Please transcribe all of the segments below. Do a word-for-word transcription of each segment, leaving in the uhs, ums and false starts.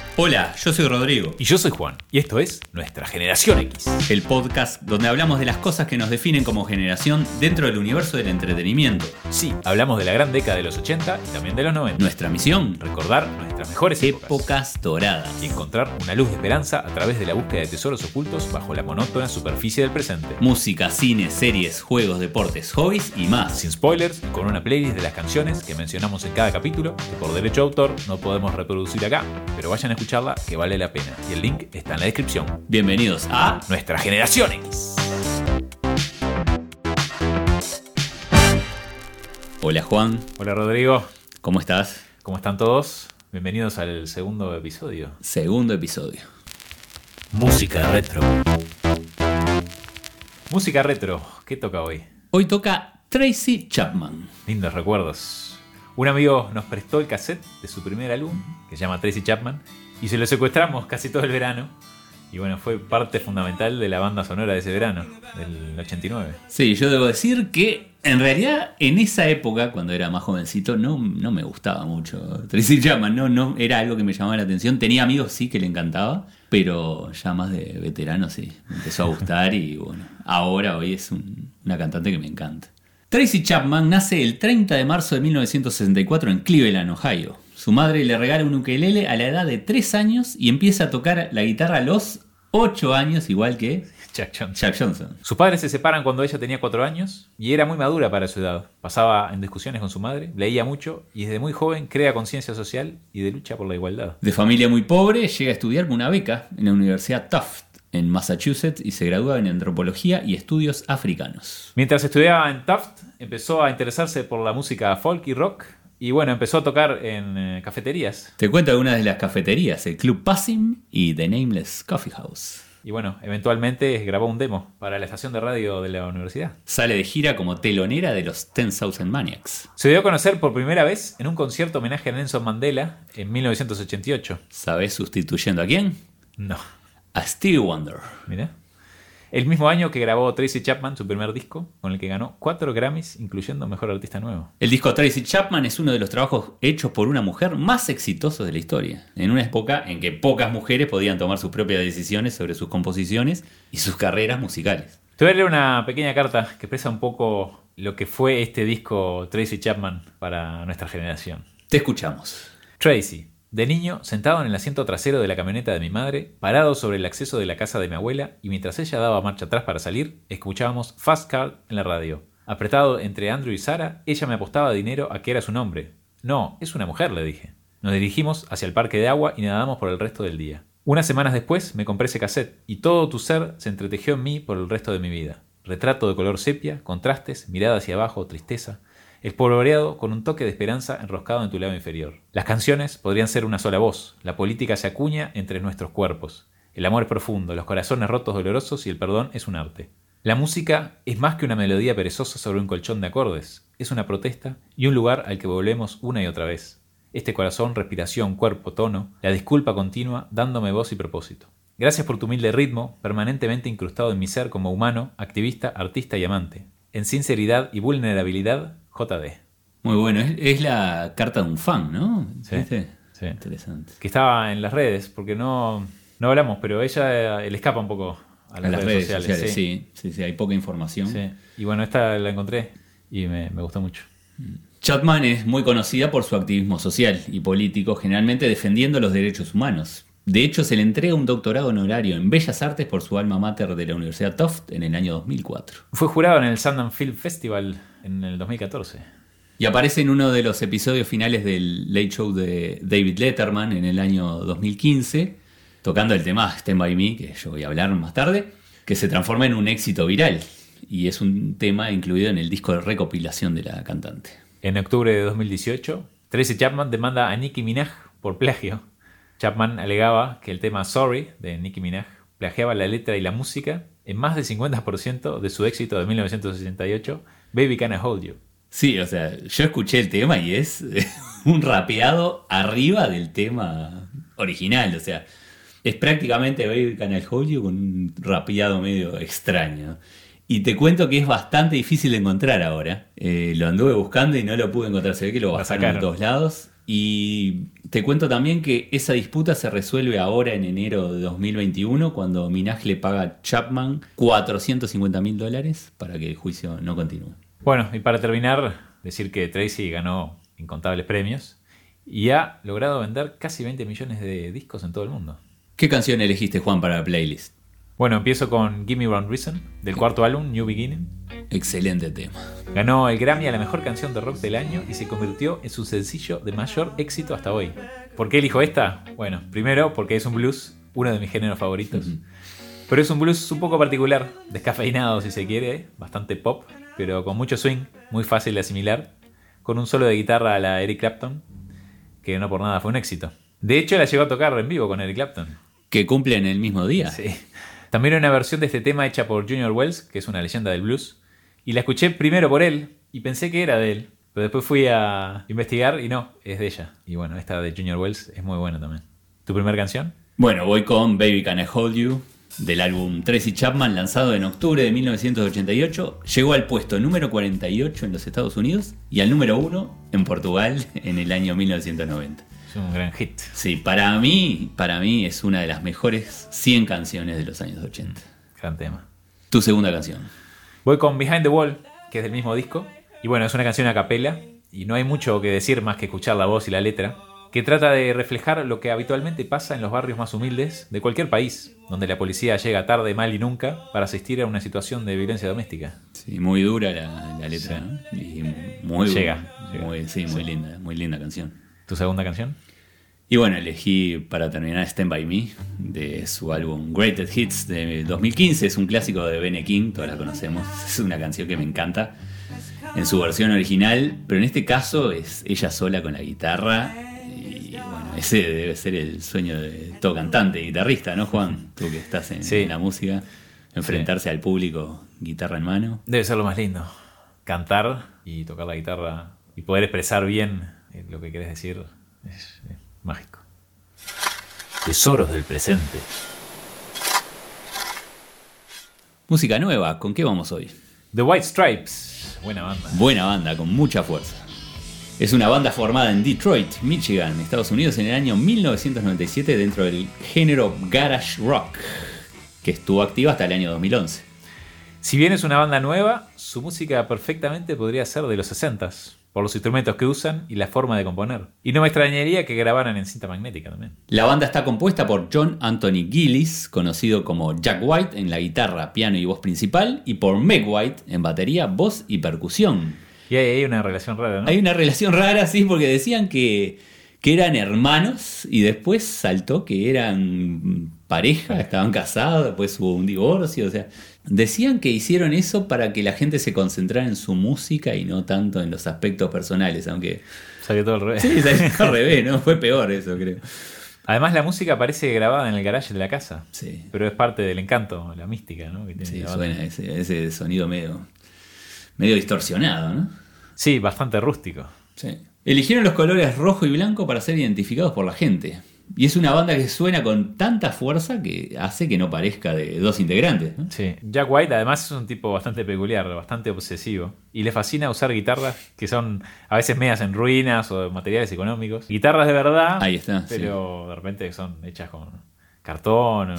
Hola, yo soy Rodrigo. Y yo soy Juan. Y esto es Nuestra Generación X. El podcast donde hablamos de las cosas que nos definen como generación dentro del universo del entretenimiento. Sí, hablamos de la gran década de los ochenta y también de los noventa. Nuestra misión, recordar nuestras mejores épocas. épocas doradas. Y encontrar una luz de esperanza a través de la búsqueda de tesoros ocultos bajo la monótona superficie del presente. Música, cine, series, juegos, deportes, hobbies y más. Sin spoilers y con una playlist de las canciones que mencionamos en cada capítulo, que por derecho de autor no podemos reproducir acá, pero vayan a escucharla que vale la pena. Y el link está en la descripción. Bienvenidos a Nuestra Generación X. Hola Juan. Hola Rodrigo. ¿Cómo estás? ¿Cómo están todos? Bienvenidos al segundo episodio. Segundo episodio. Música retro. Música retro. ¿Qué toca hoy? Hoy toca Tracy Chapman. Lindos recuerdos. Un amigo nos prestó el cassette de su primer álbum, que se llama Tracy Chapman, y se lo secuestramos casi todo el verano. Y bueno, fue parte fundamental de la banda sonora de ese verano, del ochenta y nueve. Sí, yo debo decir que en realidad en esa época, cuando era más jovencito, no, no me gustaba mucho Tracy Chapman, no, no era algo que me llamaba la atención. Tenía amigos sí que le encantaba, pero ya más de veterano sí, me empezó a gustar y bueno, ahora hoy es un, una cantante que me encanta. Tracy Chapman nace el treinta de marzo de mil novecientos sesenta y cuatro en Cleveland, Ohio. Su madre le regala un ukelele a la edad de tres años y empieza a tocar la guitarra a los ocho años, igual que Jack Johnson. Jack Johnson. Sus padres se separan cuando ella tenía cuatro años y era muy madura para su edad. Pasaba en discusiones con su madre, leía mucho y desde muy joven crea conciencia social y de lucha por la igualdad. De familia muy pobre, llega a estudiar con una beca en la Universidad Tufts en Massachusetts y se gradúa en Antropología y Estudios Africanos. Mientras estudiaba en Tufts, empezó a interesarse por la música folk y rock y bueno, empezó a tocar en eh, cafeterías. Te cuento algunas de las cafeterías, el Club Passim y The Nameless Coffee House. Y bueno, eventualmente grabó un demo para la estación de radio de la universidad. Sale de gira como telonera de los Ten Thousand Maniacs. Se dio a conocer por primera vez en un concierto homenaje a Nelson Mandela en mil novecientos ochenta y ocho. ¿Sabés sustituyendo a quién? No. A Stevie Wonder. Mira. El mismo año que grabó Tracy Chapman su primer disco, con el que ganó cuatro Grammys, incluyendo Mejor Artista Nuevo. El disco Tracy Chapman es uno de los trabajos hechos por una mujer más exitosos de la historia, en una época en que pocas mujeres podían tomar sus propias decisiones sobre sus composiciones y sus carreras musicales. Te voy a leer una pequeña carta que expresa un poco lo que fue este disco Tracy Chapman para nuestra generación. Te escuchamos. Tracy. De niño, sentado en el asiento trasero de la camioneta de mi madre, parado sobre el acceso de la casa de mi abuela, y mientras ella daba marcha atrás para salir, escuchábamos Fast Car en la radio. Apretado entre Andrew y Sarah, ella me apostaba dinero a que era su nombre. No, es una mujer, le dije. Nos dirigimos hacia el parque de agua y nadamos por el resto del día. Unas semanas después me compré ese cassette, y todo tu ser se entretejió en mí por el resto de mi vida. Retrato de color sepia, contrastes, mirada hacia abajo, tristeza. Espolvoreado con un toque de esperanza enroscado en tu lado inferior. Las canciones podrían ser una sola voz. La política se acuña entre nuestros cuerpos. El amor es profundo, los corazones rotos dolorosos y el perdón es un arte. La música es más que una melodía perezosa sobre un colchón de acordes. Es una protesta y un lugar al que volvemos una y otra vez. Este corazón, respiración, cuerpo, tono, la disculpa continua dándome voz y propósito. Gracias por tu humilde ritmo, permanentemente incrustado en mi ser como humano, activista, artista y amante. En sinceridad y vulnerabilidad, J D. Muy bueno, es, es la carta de un fan, ¿no? Sí, ¿Viste? sí. Interesante. Que estaba en las redes, porque no, no hablamos, pero ella eh, le escapa un poco a las, A las redes, redes sociales. sociales, sí. sí. sí, sí, hay poca información. Sí. Y bueno, esta la encontré y me, me gustó mucho. Chapman es muy conocida por su activismo social y político, generalmente defendiendo los derechos humanos. De hecho, se le entrega un doctorado honorario en Bellas Artes por su alma mater de la Universidad Tufts en el año dos mil cuatro. Fue jurado en el Sundance Film Festival en el dos mil catorce. Y aparece en uno de los episodios finales del Late Show de David Letterman en el año dos mil quince, tocando el tema Stand By Me, que yo voy a hablar más tarde, que se transforma en un éxito viral. Y es un tema incluido en el disco de recopilación de la cantante. En octubre de dos mil dieciocho, Tracy Chapman demanda a Nicki Minaj por plagio. Chapman alegaba que el tema Sorry de Nicki Minaj plagiaba la letra y la música en más del cincuenta por ciento de su éxito de mil novecientos sesenta y ocho, Baby Can I Hold You. Sí, o sea, yo escuché el tema y es un rapeado arriba del tema original, o sea, es prácticamente Baby Can I Hold You con un rapeado medio extraño. Y te cuento que es bastante difícil de encontrar ahora. Eh, lo anduve buscando y no lo pude encontrar. Se ve que lo bajaron de todos lados. Y Te cuento también que esa disputa se resuelve ahora en enero de dos mil veintiuno cuando Minaj le paga a Chapman cuatrocientos cincuenta mil dólares para que el juicio no continúe. Bueno, y para terminar, decir que Tracy ganó incontables premios y ha logrado vender casi veinte millones de discos en todo el mundo. ¿Qué canción elegiste, Juan, para la playlist? Bueno, empiezo con Gimme One Reason, del cuarto álbum, New Beginning. Excelente tema. Ganó el Grammy a la mejor canción de rock del año y se convirtió en su sencillo de mayor éxito hasta hoy. ¿Por qué elijo esta? Bueno, primero porque es un blues, uno de mis géneros favoritos. Uh-huh. Pero es un blues un poco particular, descafeinado si se quiere, bastante pop, pero con mucho swing, muy fácil de asimilar, con un solo de guitarra a la Eric Clapton, que no por nada fue un éxito. De hecho, la llegó a tocar en vivo con Eric Clapton. Que cumplen el mismo día. Sí. También hay una versión de este tema hecha por Junior Wells, que es una leyenda del blues, y la escuché primero por él, y pensé que era de él, pero después fui a investigar y no, es de ella. Y bueno, esta de Junior Wells es muy buena también. ¿Tu primera canción? Bueno, voy con Baby Can I Hold You, del álbum Tracy Chapman, lanzado en octubre de mil novecientos ochenta y ocho. Llegó al puesto número cuarenta y ocho en los Estados Unidos y al número uno en Portugal en el año mil novecientos noventa. Es un gran hit. Sí, para mí, para mí es una de las mejores cien canciones de los años ochenta. Gran tema. Tu segunda canción. Voy con Behind the Wall, que es del mismo disco. Y bueno, es una canción a capela y no hay mucho que decir más que escuchar la voz y la letra, que trata de reflejar lo que habitualmente pasa en los barrios más humildes de cualquier país, donde la policía llega tarde, mal y nunca para asistir a una situación de violencia doméstica. Sí, muy dura la, la letra, sí. ¿No? Y muy llega, muy, llega. Sí, muy sí. linda, muy linda canción. ¿Tu segunda canción? Y bueno, elegí para terminar Stand By Me, de su álbum Greatest Hits de dos mil quince. Es un clásico de Ben King, todos la conocemos. Es una canción que me encanta en su versión original, pero en este caso es ella sola con la guitarra. Y bueno, ese debe ser el sueño de todo cantante, guitarrista, ¿no, Juan? Tú que estás en, sí. en la música, enfrentarse sí. al público, guitarra en mano. Debe ser lo más lindo, cantar y tocar la guitarra y poder expresar bien lo que querés decir. Es, es mágico. Tesoros del presente. Música nueva, ¿con qué vamos hoy? The White Stripes, buena banda. Buena banda, con mucha fuerza. Es una banda formada en Detroit, Michigan, Estados Unidos, en el año mil novecientos noventa y siete dentro del género garage rock, que estuvo activa hasta el año dos mil once. Si bien es una banda nueva, su música perfectamente podría ser de los sesentas, por los instrumentos que usan y la forma de componer. Y no me extrañaría que grabaran en cinta magnética también. La banda está compuesta por John Anthony Gillis, conocido como Jack White en la guitarra, piano y voz principal, y por Meg White en batería, voz y percusión. Y hay, hay una relación rara, ¿no? Hay una relación rara, sí, porque decían que, que eran hermanos y después saltó que eran pareja, estaban casados, después hubo un divorcio, o sea... Decían que hicieron eso para que la gente se concentrara en su música y no tanto en los aspectos personales, aunque... Salió todo al revés. Sí, salió al revés, ¿no? Fue peor eso, creo. Además, la música parece grabada en el garage de la casa. Sí. Pero es parte del encanto, la mística, ¿no? Que tiene sí, la suena ese, ese sonido medio, medio distorsionado, ¿no? Sí, bastante rústico. Sí. Eligieron los colores rojo y blanco para ser identificados por la gente. Y es una banda que suena con tanta fuerza que hace que no parezca de dos integrantes, ¿no? Sí. Jack White además es un tipo bastante peculiar, bastante obsesivo. Y le fascina usar guitarras que son a veces medias en ruinas o de materiales económicos. Guitarras de verdad, ahí está, pero sí. De repente son hechas con cartón o...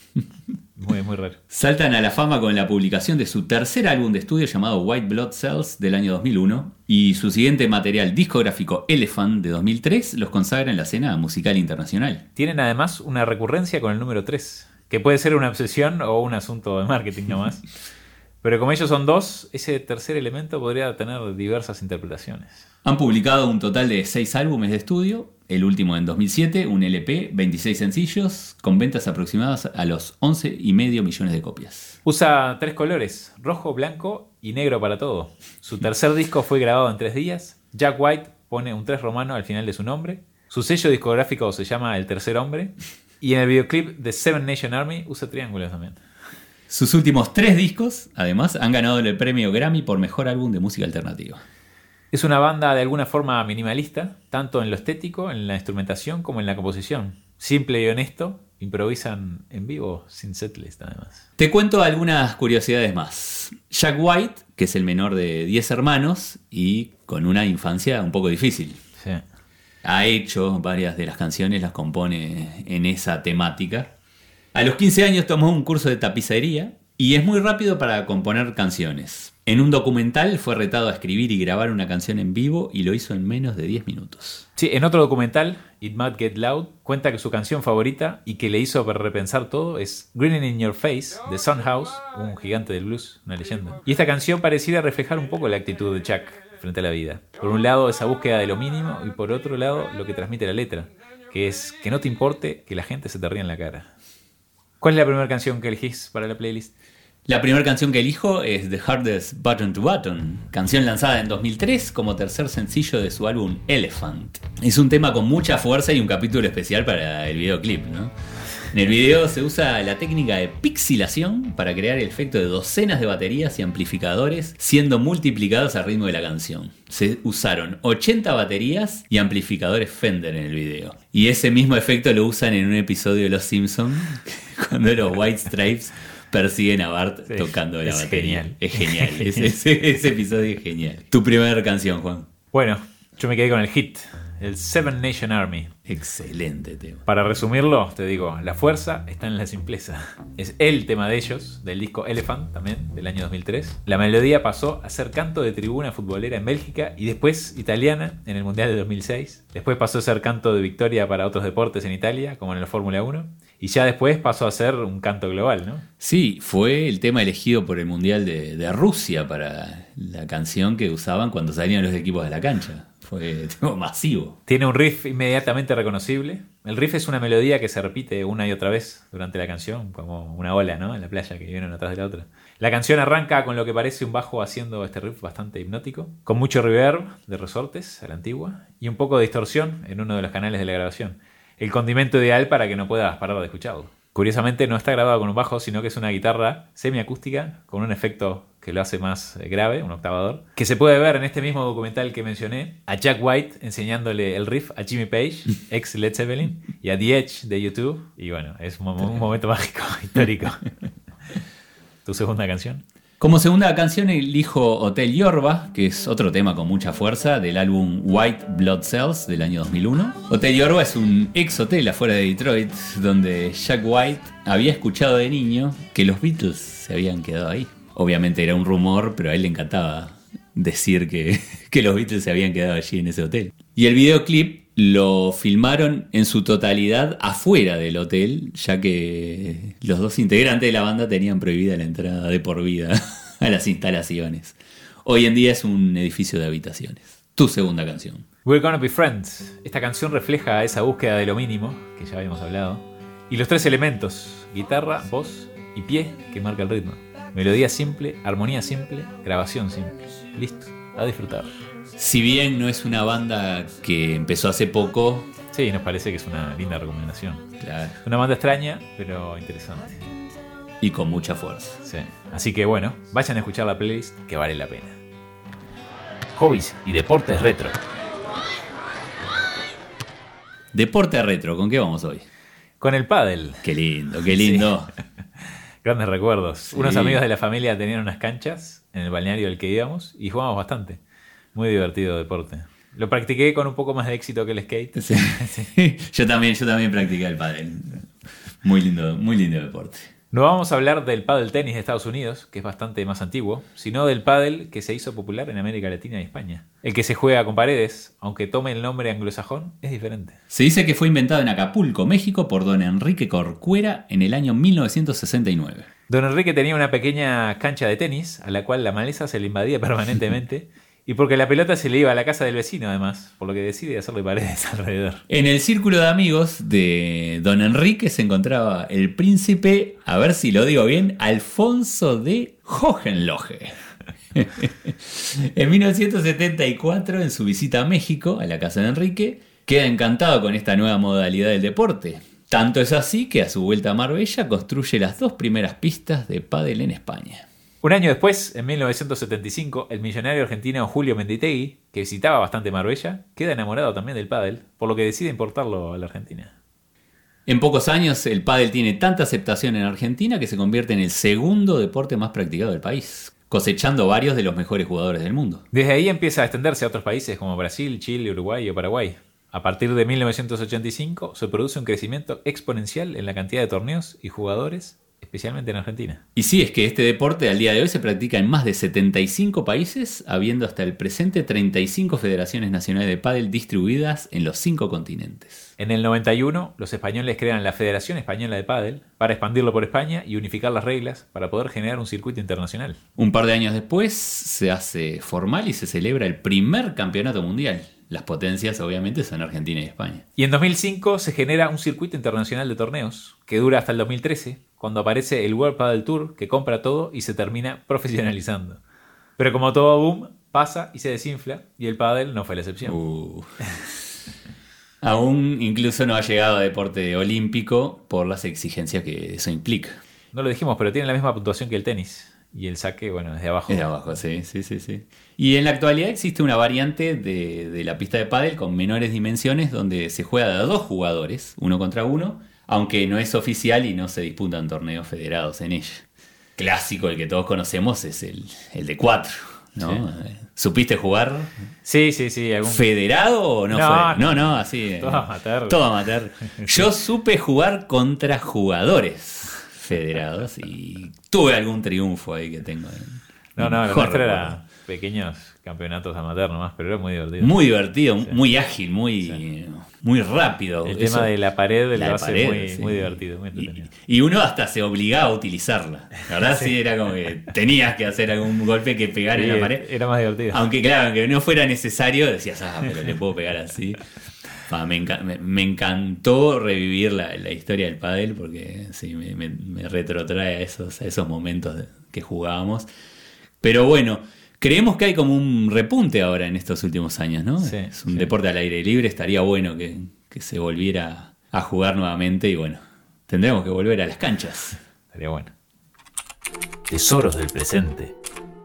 Muy, muy raro. Saltan a la fama con la publicación de su tercer álbum de estudio llamado White Blood Cells del año dos mil uno y su siguiente material discográfico Elephant de dos mil tres los consagra en la escena musical internacional. Tienen además una recurrencia con el número tres, que puede ser una obsesión o un asunto de marketing nomás. Pero como ellos son dos, ese tercer elemento podría tener diversas interpretaciones. Han publicado un total de seis álbumes de estudio, el último en dos mil siete, un L P, veintiséis sencillos, con ventas aproximadas a los once y medio millones de copias. Usa tres colores, rojo, blanco y negro para todo. Su tercer disco fue grabado en tres días. Jack White pone un tres romano al final de su nombre. Su sello discográfico se llama El Tercer Hombre. Y en el videoclip de Seven Nation Army usa triángulos también. Sus últimos tres discos, además, han ganado el premio Grammy por Mejor Álbum de Música Alternativa. Es una banda de alguna forma minimalista, tanto en lo estético, en la instrumentación, como en la composición. Simple y honesto, improvisan en vivo, sin setlist además. Te cuento algunas curiosidades más. Jack White, que es el menor de diez hermanos y con una infancia un poco difícil. Sí. ha hecho varias de las canciones, las compone en esa temática. A los quince años tomó un curso de tapicería y es muy rápido para componer canciones. En un documental fue retado a escribir y grabar una canción en vivo y lo hizo en menos de diez minutos. Sí, en otro documental, It Might Get Loud, cuenta que su canción favorita y que le hizo repensar todo es Grinning in Your Face, de Son House, un gigante del blues, una leyenda. Y esta canción pareciera reflejar un poco la actitud de Chuck frente a la vida. Por un lado, esa búsqueda de lo mínimo y por otro lado, lo que transmite la letra, que es que no te importe que la gente se te ría en la cara. ¿Cuál es la primera canción que elegís para la playlist? La primera canción que elijo es The Hardest Button to Button, canción lanzada en dos mil tres como tercer sencillo de su álbum Elephant. Es un tema con mucha fuerza y un capítulo especial para el videoclip, ¿no? En el video se usa la técnica de pixilación para crear el efecto de docenas de baterías y amplificadores siendo multiplicados al ritmo de la canción. Se usaron ochenta baterías y amplificadores Fender en el video. Y ese mismo efecto lo usan en un episodio de Los Simpsons cuando los White Stripes persiguen a Bart sí, tocando la es batería. Genial. Es genial. Ese, ese, ese episodio es genial. Tu primera canción, Juan. Bueno, yo me quedé con el hit, el Seven Nation Army. Excelente tema. Para resumirlo, te digo, la fuerza está en la simpleza. Es el tema de ellos, del disco Elephant, también, del año dos mil tres. La melodía pasó a ser canto de tribuna futbolera en Bélgica y después italiana en el Mundial de dos mil seis. Después pasó a ser canto de victoria para otros deportes en Italia, como en la Fórmula uno. Y ya después pasó a ser un canto global, ¿no? Sí, fue el tema elegido por el Mundial de, de Rusia para la canción que usaban cuando salían los equipos de la cancha. Fue tipo, masivo. Tiene un riff inmediatamente reconocible. El riff es una melodía que se repite una y otra vez durante la canción, como una ola, ¿no? En la playa que viene una atrás de la otra. La canción arranca con lo que parece un bajo haciendo este riff bastante hipnótico, con mucho reverb de resortes a la antigua y un poco de distorsión en uno de los canales de la grabación. El condimento ideal para que no puedas parar de escucharlo. Curiosamente no está grabado con un bajo, sino que es una guitarra semiacústica con un efecto que lo hace más grave, un octavador, que se puede ver en este mismo documental que mencioné, a Jack White enseñándole el riff a Jimmy Page, ex Led Zeppelin, y a The Edge de YouTube. Y bueno, es un, un momento mágico, histórico. ¿Tu segunda canción? Como segunda canción elijo Hotel Yorba, que es otro tema con mucha fuerza del álbum White Blood Cells del año dos mil uno. Hotel Yorba es un ex hotel afuera de Detroit donde Jack White había escuchado de niño que los Beatles se habían quedado ahí. Obviamente era un rumor, pero a él le encantaba decir que, que los Beatles se habían quedado allí en ese hotel. Y el videoclip lo filmaron en su totalidad afuera del hotel, ya que los dos integrantes de la banda tenían prohibida la entrada de por vida a las instalaciones. Hoy en día es un edificio de habitaciones. Tu segunda canción. We're Gonna Be Friends. Esta canción refleja esa búsqueda de lo mínimo, que ya habíamos hablado, y los tres elementos, guitarra, voz y pie, que marca el ritmo. Melodía simple, armonía simple, grabación simple. Listo, a disfrutar. Si bien no es una banda que empezó hace poco... Sí, nos parece que es una linda recomendación. Claro. Una banda extraña, pero interesante. Y con mucha fuerza. Sí. Así que bueno, vayan a escuchar la playlist que vale la pena. Hobbies y deportes retro. Deporte retro, ¿con qué vamos hoy? Con el pádel. Qué lindo, qué lindo. Sí. Grandes recuerdos. Sí. Unos amigos de la familia tenían unas canchas en el balneario al que íbamos y jugábamos bastante. Muy divertido deporte. Lo practiqué con un poco más de éxito que el skate. Sí. Sí. Yo también, yo también practiqué el pádel. Muy lindo, muy lindo deporte. No vamos a hablar del pádel tenis de Estados Unidos, que es bastante más antiguo, sino del pádel que se hizo popular en América Latina y España. El que se juega con paredes, aunque tome el nombre anglosajón, es diferente. Se dice que fue inventado en Acapulco, México, por don Enrique Corcuera en el año mil novecientos sesenta y nueve. Don Enrique tenía una pequeña cancha de tenis, a la cual la maleza se le invadía permanentemente, y porque la pelota se le iba a la casa del vecino además, por lo que decide hacerle paredes alrededor. En el círculo de amigos de don Enrique se encontraba el príncipe, a ver si lo digo bien, Alfonso de Hohenlohe. En mil novecientos setenta y cuatro, en su visita a México, a la casa de Enrique, queda encantado con esta nueva modalidad del deporte. Tanto es así que a su vuelta a Marbella construye las dos primeras pistas de pádel en España. Un año después, en mil novecientos setenta y cinco, el millonario argentino Julio Menditegui, que visitaba bastante Marbella, queda enamorado también del pádel, por lo que decide importarlo a la Argentina. En pocos años, el pádel tiene tanta aceptación en Argentina que se convierte en el segundo deporte más practicado del país, cosechando varios de los mejores jugadores del mundo. Desde ahí empieza a extenderse a otros países como Brasil, Chile, Uruguay o Paraguay. A partir de mil novecientos ochenta y cinco se produce un crecimiento exponencial en la cantidad de torneos y jugadores, especialmente en Argentina. Y sí, es que este deporte al día de hoy se practica en más de setenta y cinco países, habiendo hasta el presente treinta y cinco federaciones nacionales de pádel distribuidas en los cinco continentes. En el noventa y uno, los españoles crean la Federación Española de Pádel para expandirlo por España y unificar las reglas para poder generar un circuito internacional. Un par de años después se hace formal y se celebra el primer campeonato mundial. Las potencias obviamente son Argentina y España. Y en dos mil cinco se genera un circuito internacional de torneos que dura hasta el dos mil trece, cuando aparece el World Padel Tour, que compra todo y se termina profesionalizando. Pero como todo boom, pasa y se desinfla, y el pádel no fue la excepción. Uh. Aún incluso no ha llegado a deporte olímpico por las exigencias que eso implica. No lo dijimos, pero tiene la misma puntuación que el tenis. Y el saque, bueno, es de abajo. Es de abajo, sí, sí, sí, sí. Y en la actualidad existe una variante de, de la pista de pádel con menores dimensiones donde se juega de a dos jugadores, uno contra uno, aunque no es oficial y no se disputan torneos federados en ella. Clásico, el que todos conocemos, es el, el de cuatro, ¿no? Sí. ¿Supiste jugar? Sí, sí, sí. ¿Algún... ¿Federado o no, no fue? No, no, así. Todo amateur. Todo amateur. Yo supe jugar contra jugadores federados y tuve algún triunfo ahí que tengo. No, no, lo nuestro era pequeños campeonatos amateur nomás, pero era muy divertido. Muy divertido, sí. Muy ágil, muy, sí. Muy rápido. El Eso, tema de la pared la lo hace pared, muy, sí. muy divertido, muy entretenido. Y, y uno hasta se obligaba a utilizarla. La verdad sí. sí, era como que tenías que hacer algún golpe que pegar sí, en la pared. Era más divertido. Aunque claro, aunque no fuera necesario, decías, ah, pero le puedo pegar así. Ah, me, enca- me, me encantó revivir la, la historia del pádel porque sí, me, me, me retrotrae a esos, a esos momentos de, que jugábamos. Pero bueno, creemos que hay como un repunte ahora en estos últimos años, ¿no? Sí, es un sí. deporte al aire libre, estaría bueno que, que se volviera a jugar nuevamente y bueno, tendremos que volver a las canchas. Estaría bueno. Tesoros del presente.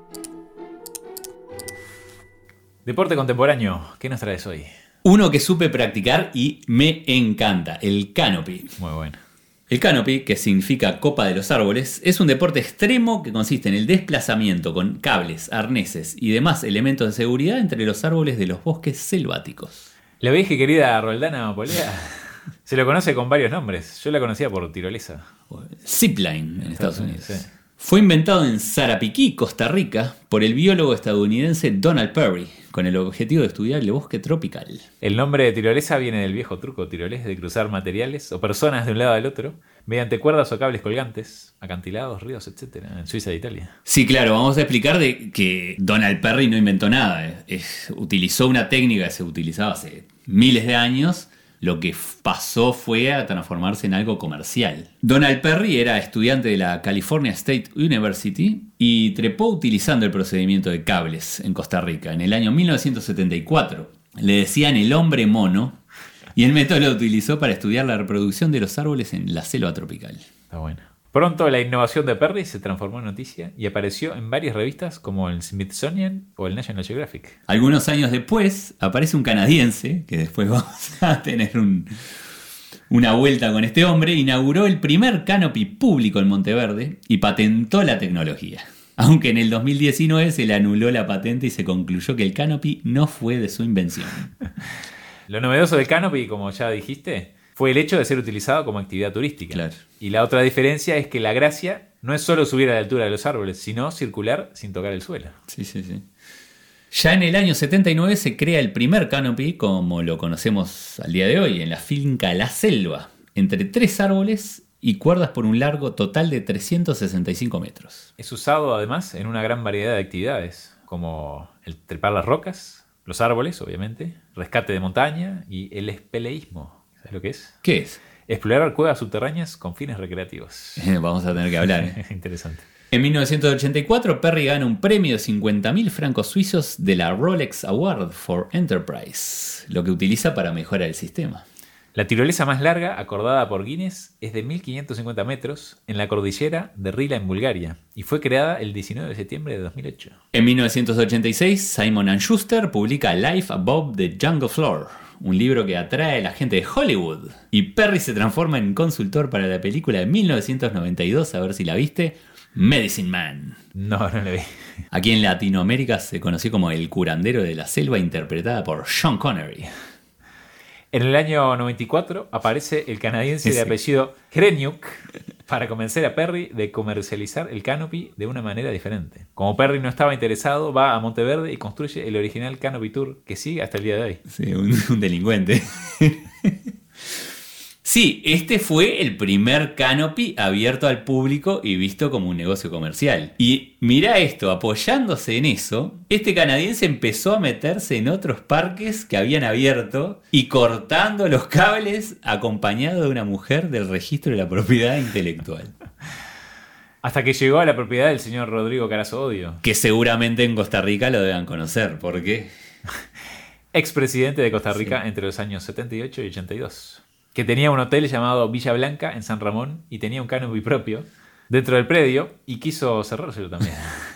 Deporte contemporáneo, ¿qué nos traes hoy? Uno que supe practicar y me encanta, el canopy. Muy bueno. El canopy, que significa copa de los árboles, es un deporte extremo que consiste en el desplazamiento con cables, arneses y demás elementos de seguridad entre los árboles de los bosques selváticos. La vieja y querida Roldana Polea se lo conoce con varios nombres. Yo la conocía por tirolesa. Zipline en Estados Unidos. Sí. Fue inventado en Sarapiquí, Costa Rica, por el biólogo estadounidense Donald Perry, con el objetivo de estudiar el bosque tropical. El nombre de tirolesa viene del viejo truco tirolés de cruzar materiales o personas de un lado al otro mediante cuerdas o cables colgantes, acantilados, ríos, etcétera, en Suiza e Italia. Sí, claro, vamos a explicar de que Donald Perry no inventó nada. Es, utilizó una técnica que se utilizaba hace miles de años. Lo que pasó fue a transformarse en algo comercial. Donald Perry era estudiante de la California State University y trepó utilizando el procedimiento de cables en Costa Rica en el año mil novecientos setenta y cuatro. Le decían el hombre mono y el método lo utilizó para estudiar la reproducción de los árboles en la selva tropical. Está bueno. Pronto la innovación de Perry se transformó en noticia y apareció en varias revistas como el Smithsonian o el National Geographic. Algunos años después aparece un canadiense, que después vamos a tener un, una vuelta con este hombre, inauguró el primer canopy público en Monteverde y patentó la tecnología. Aunque en el dos mil diecinueve se le anuló la patente y se concluyó que el canopy no fue de su invención. Lo novedoso del canopy, como ya dijiste, fue el hecho de ser utilizado como actividad turística. Claro. Y la otra diferencia es que la gracia no es solo subir a la altura de los árboles, sino circular sin tocar el suelo. Sí, sí, sí. Ya en el año setenta y nueve se crea el primer canopy, como lo conocemos al día de hoy, en la finca La Selva, entre tres árboles y cuerdas por un largo total de trescientos sesenta y cinco metros. Es usado además en una gran variedad de actividades, como el trepar las rocas, los árboles, obviamente, rescate de montaña y el espeleísmo. ¿Sabes lo que es? ¿Qué es? Explorar cuevas subterráneas con fines recreativos. Vamos a tener que hablar. ¿eh? Interesante. En mil novecientos ochenta y cuatro, Perry gana un premio de cincuenta mil francos suizos de la Rolex Award for Enterprise, lo que utiliza para mejorar el sistema. La tirolesa más larga, acordada por Guinness, es de mil quinientos cincuenta metros en la cordillera de Rila, en Bulgaria, y fue creada el diecinueve de septiembre de dos mil ocho. En mil novecientos ochenta y seis, Simon and Schuster publica Life Above the Jungle Floor, un libro que atrae a la gente de Hollywood. Y Perry se transforma en consultor para la película de mil novecientos noventa y dos, a ver si la viste, Medicine Man. No, no la vi. Aquí en Latinoamérica se conoció como el curandero de la selva, interpretada por Sean Connery. En el año noventa y cuatro aparece el canadiense Ese. de apellido Hrenyuk para convencer a Perry de comercializar el Canopy de una manera diferente. Como Perry no estaba interesado, va a Monteverde y construye el original Canopy Tour que sigue hasta el día de hoy. Sí, un, un delincuente. Sí, este fue el primer Canopy abierto al público y visto como un negocio comercial. Y mirá esto, apoyándose en eso, este canadiense empezó a meterse en otros parques que habían abierto y cortando los cables acompañado de una mujer del registro de la propiedad intelectual. Hasta que llegó a la propiedad del señor Rodrigo Carazo Odio, Que seguramente en Costa Rica lo deban conocer, ¿por qué? expresidente de Costa Rica sí. entre los años setenta y ocho y ochenta y dos. Que tenía un hotel llamado Villa Blanca en San Ramón y tenía un canopy propio dentro del predio y quiso cerrárselo también.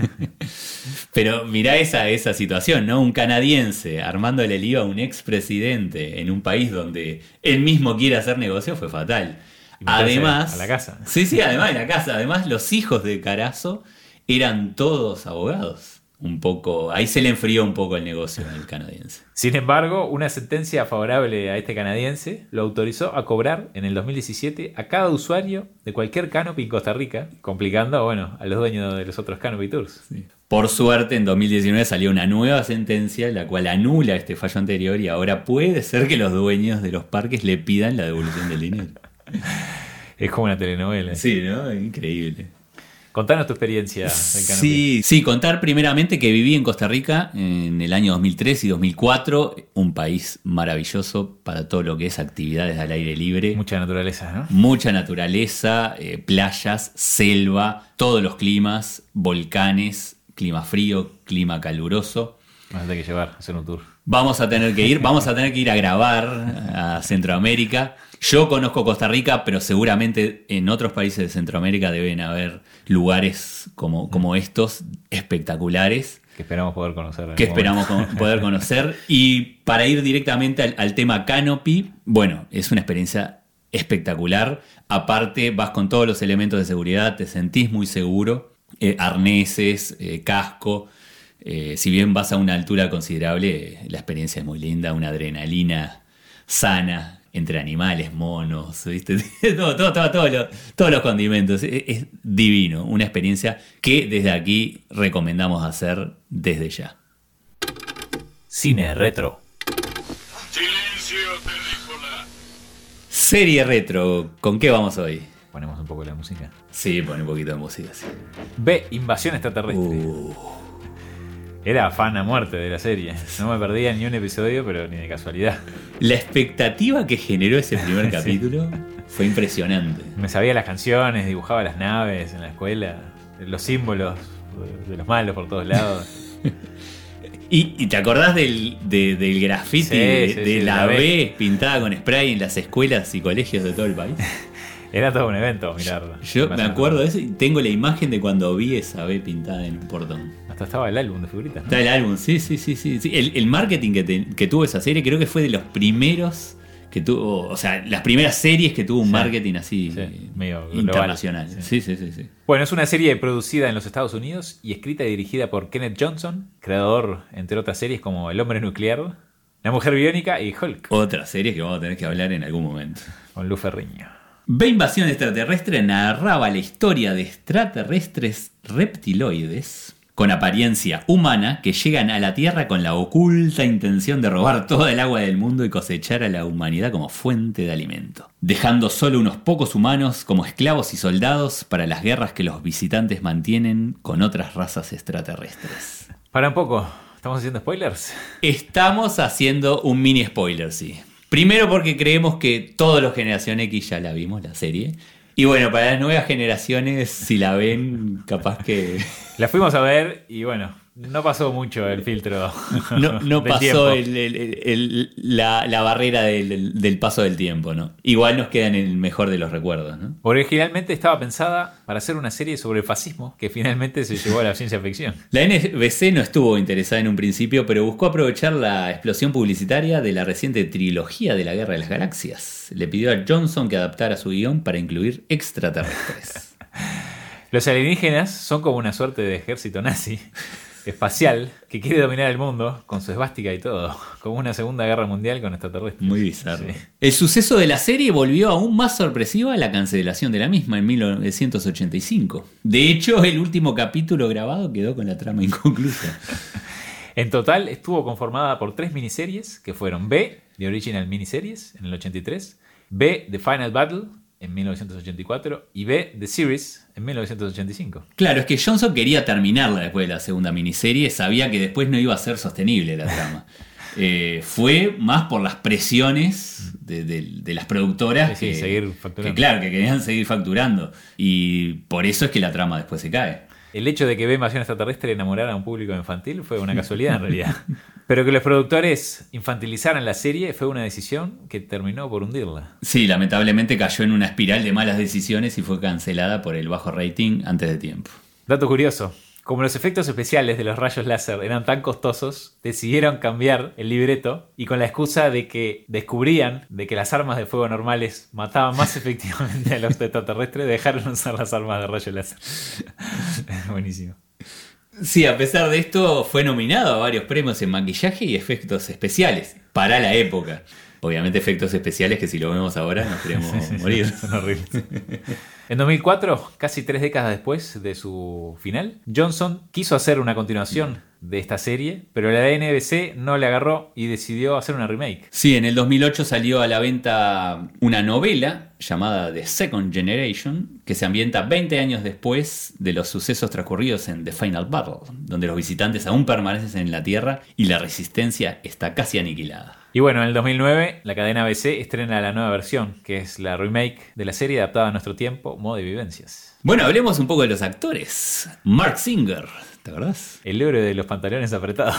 Pero mirá esa, esa situación, ¿no? Un canadiense armándole el lío a un expresidente en un país donde él mismo quiere hacer negocio fue fatal. Además, a la casa. Sí, sí, además en la casa. Además, los hijos de Carazo eran todos abogados. Un poco, ahí se le enfrió un poco el negocio al canadiense. Sin embargo, una sentencia favorable a este canadiense lo autorizó a cobrar en el dos mil diecisiete a cada usuario de cualquier canopy en Costa Rica, complicando, bueno, a los dueños de los otros Canopy Tours. Sí. Por suerte, en dos mil diecinueve salió una nueva sentencia, la cual anula este fallo anterior y ahora puede ser que los dueños de los parques le pidan la devolución del dinero. Es como una telenovela. Sí, ¿no? Increíble. Contanos tu experiencia del Canopy. Sí, sí, contar primeramente que viví en Costa Rica en el año dos mil tres y dos mil cuatro, un país maravilloso para todo lo que es actividades al aire libre. Mucha naturaleza, ¿no? Mucha naturaleza, eh, playas, selva, todos los climas, volcanes, clima frío, clima caluroso. Vamos a tener que llevar, hacer un tour. Vamos a tener que ir, vamos a tener que ir a grabar a Centroamérica. Yo conozco Costa Rica, pero seguramente en otros países de Centroamérica deben haber lugares como, como estos, espectaculares. Que esperamos poder conocer. Que esperamos momento. poder conocer. Y para ir directamente al, al tema Canopy, bueno, es una experiencia espectacular. Aparte, vas con todos los elementos de seguridad, te sentís muy seguro. Eh, arneses, eh, casco. Eh, si bien vas a una altura considerable, la experiencia es muy linda, una adrenalina sana. Entre animales, monos, ¿viste? todo, todo, todo, todo lo, todos los condimentos. Es, es divino. Una experiencia que desde aquí recomendamos hacer desde ya. Cine retro. Silencio, terrícola. Serie retro. ¿Con qué vamos hoy? Ponemos un poco la música. Sí, pone un poquito de música, sí. B. Invasión extraterrestre. Uh. Era fan a muerte de la serie. No me perdía ni un episodio, pero ni de casualidad. La expectativa que generó ese primer capítulo sí. fue impresionante. Me sabía las canciones, dibujaba las naves en la escuela, los símbolos de los malos por todos lados. ¿Y, y te acordás del, de, del graffiti sí, de, sí, de sí, la, la B. B pintada con spray en las escuelas y colegios de todo el país? Era todo un evento mirarlo. Yo me acuerdo de eso y tengo la imagen de cuando vi esa B pintada en un portón. Hasta estaba el álbum de figuritas, ¿no? Está el álbum, sí, sí, sí, sí. sí. El, el marketing que, te, que tuvo esa serie creo que fue de los primeros que tuvo, o sea, las primeras series que tuvo un sí. marketing así sí, medio internacional. Global, sí. Sí, sí, sí, sí. Bueno, es una serie producida en los Estados Unidos y escrita y dirigida por Kenneth Johnson, creador, entre otras series como El Hombre Nuclear, La Mujer Biónica y Hulk. Otra serie que vamos a tener que hablar en algún momento. Con Lu Ferrigno. B Invasión Extraterrestre narraba la historia de extraterrestres reptiloides con apariencia humana que llegan a la Tierra con la oculta intención de robar toda el agua del mundo y cosechar a la humanidad como fuente de alimento, dejando solo unos pocos humanos como esclavos y soldados para las guerras que los visitantes mantienen con otras razas extraterrestres. Para un poco, ¿estamos haciendo spoilers? Estamos haciendo un mini spoiler, sí. Primero porque creemos que todos los Generación X ya la vimos, la serie. Y bueno, para las nuevas generaciones, si la ven, capaz que... La fuimos a ver y bueno, no pasó mucho el filtro. No, no pasó el, el, el, el, la, la barrera del, del paso del tiempo, ¿no? Igual nos queda en el mejor de los recuerdos, ¿no? Originalmente estaba pensada para hacer una serie sobre el fascismo, que finalmente se llevó a la ciencia ficción. La N B C no estuvo interesada en un principio, pero buscó aprovechar la explosión publicitaria de la reciente trilogía de la Guerra de las Galaxias. Le pidió a Johnson que adaptara su guión para incluir extraterrestres. Los alienígenas son como una suerte de ejército nazi. espacial que quiere dominar el mundo con su esvástica y todo, como una segunda guerra mundial con extraterrestres. Muy bizarro. Sí. El suceso de la serie volvió aún más sorpresiva a la cancelación de la misma en mil novecientos ochenta y cinco. De hecho, el último capítulo grabado quedó con la trama inconclusa. En total estuvo conformada por tres miniseries que fueron B, The Original Miniseries, en el ochenta y tres, B, The Final Battle, en mil novecientos ochenta y cuatro, y B, The Series, en mil novecientos ochenta y cinco. Claro, es que Johnson quería terminarla después de la segunda miniserie, sabía que después no iba a ser sostenible la trama. Eh, fue más por las presiones de, de, de las productoras Sí, sí, que, seguir facturando. que, claro, que querían seguir facturando. Y por eso es que la trama después se cae. El hecho de que B, Invasión Extraterrestre enamorara a un público infantil fue una casualidad en realidad. Pero que los productores infantilizaran la serie fue una decisión que terminó por hundirla. Sí, lamentablemente cayó en una espiral de malas decisiones y fue cancelada por el bajo rating antes de tiempo. Dato curioso. Como los efectos especiales de los rayos láser eran tan costosos, decidieron cambiar el libreto y con la excusa de que descubrían de que las armas de fuego normales mataban más efectivamente a los extraterrestres, dejaron usar las armas de rayos láser. Buenísimo. Sí, a pesar de esto fue nominado a varios premios en maquillaje y efectos especiales para la época. Obviamente efectos especiales que si lo vemos ahora nos queremos morir. Son horribles. En dos mil cuatro, casi tres décadas después de su final, Johnson quiso hacer una continuación de esta serie, pero la N B C no le agarró y decidió hacer una remake. Sí, en el dos mil ocho salió a la venta una novela llamada The Second Generation, que se ambienta veinte años después de los sucesos transcurridos en The Final Battle, donde los visitantes aún permanecen en la Tierra y la resistencia está casi aniquilada. Y bueno, en el dos mil nueve, la cadena A B C estrena la nueva versión, que es la remake de la serie adaptada a nuestro tiempo, modo de vivencias. Bueno, hablemos un poco de los actores. Mark Singer, ¿te acordás? El héroe de los pantalones apretados.